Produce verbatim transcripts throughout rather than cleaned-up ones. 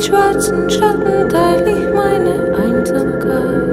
schwarzen Schatten teile ich meine Einsamkeit.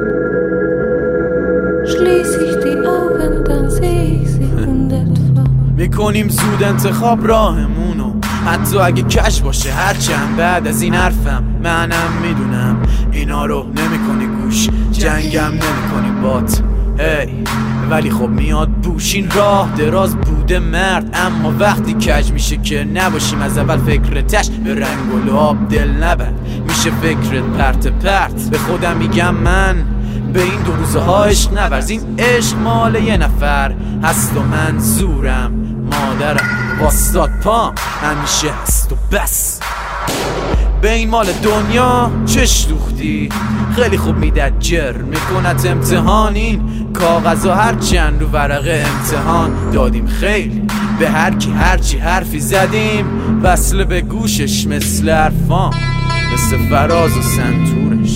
Schließ ich die Augen, dann seh ich sie hundertfach. میکنیم زود انتخاب راهمونو، حتی اگه کش باشه. هرچند بعد از این حرفم منم میدونم اینا رو نمیکنی گوش، جنگم نمیکنی بات. هی ولی خب میاد بوش. این راه دراز بوده مرد، اما وقتی کج میشه که نباشیم از اول فکرتش به رنگ و لعاب دل نبر. میشه فکرت پرت پرت. به خودم میگم من به این دو روزه ها عشق نورز. این عشق مال یه نفر هست و منظورم مادرم واستاد پام همیشه هست و بس. به این مال دنیا چش دوختی خیلی خوب میدد جر میکنت امتحان. این کاغذها هر چند رو ورق امتحان دادیم خیلی به هر کی هرچی حرفی زدیم وصله به گوشش مثل حرفام، مثل فراز و سنتورش.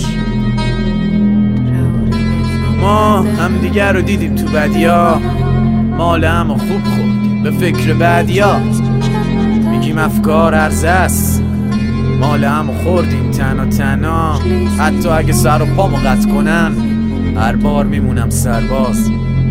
ما هم دیگر رو دیدیم تو بدیا، مال هم خوب خوردیم به فکر بدیا. میگیم افکار عرضه است، مال هم خوردیم تنها تنها. حتی اگه سر و پامو قطع کنن هر بار میمونم سرباز.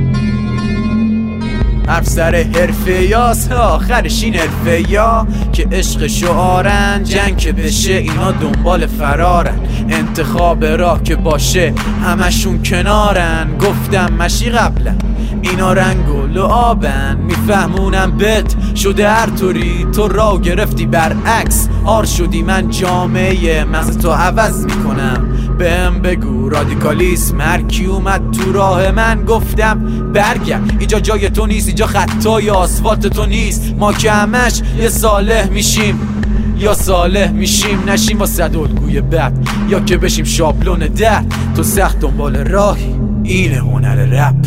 حرف سر حرفه یاست آخرش این حرفه یا که عشق شعارن. جنگ که بشه اینا دنبال فرارن، انتخاب راه که باشه همشون کنارن. گفتم مشی قبلا اینا رنگ و لعابن، میفهمونم بت شده هر طوری تو راه گرفتی برعکس. آر شدی من جامعه مغز تو عوض میکنم. بهم بگو رادیکالیسم هر کی اومد تو راه من. گفتم برگرد اینجا جای تو نیست، اینجا خطای آسفالت تو نیست. ما که همش یه صالح میشیم یا صالح میشیم نشیم با صد الگوی بد، یا که بشیم شابلون درد. تو سخت دنبال راهی اینه هنر رپ.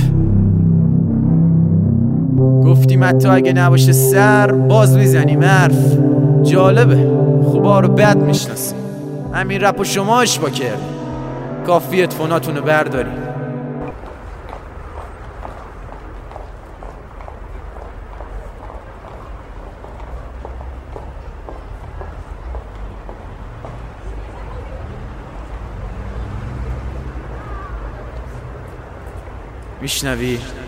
گفتیم حتی اگه نباشه سر باز میزنیم حرف. جالبه خوبا رو بد میشناسیم، همین رپ و شما اشبا کرد. کافی اتفوناتونو برداری. میشنوی؟